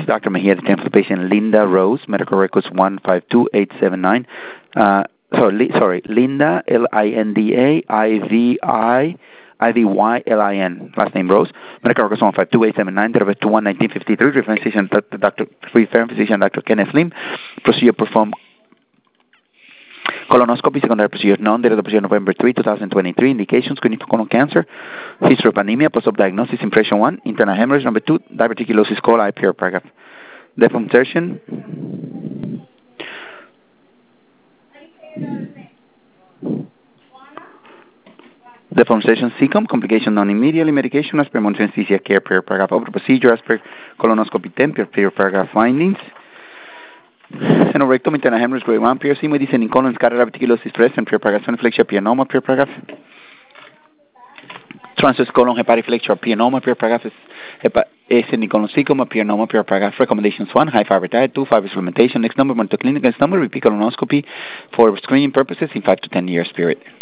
is Dr. Mejia, the for the patient Linda Rose, medical records 152879. Linda, Linda-IVYLIN, last name Rose, medical records 152879, date of birth 21-1953, referring physician Dr. Kenneth Lim, procedure performed colonoscopy, secondary procedure known, date of the procedure November 3, 2023, indications, clinical colon cancer, history of anemia, post-op diagnosis, impression 1, internal hemorrhage, number 2, diverticulosis coli, pure paragraph. Deformation, cecum, complication non-immediately, medication as per monitor anesthesia care, pure paragraph. Over procedure as per colonoscopy 10, pure paragraph findings. Senorectum, internal hemorrhage, grade 1, pure medicine in colon, scatter diverticulosis present, pure paragraph. Sonoflexia, pianoma, pure paragraph. Transverse colon, hepatiflexia, pianoma, pure paragraph. Semicolonocecum, pianoma, pure paragraph. Recommendations 1, high fiber diet, 2, fiber supplementation. Next number, monitor clinic. Next number, repeat colonoscopy for screening purposes in 5 to 10 years period.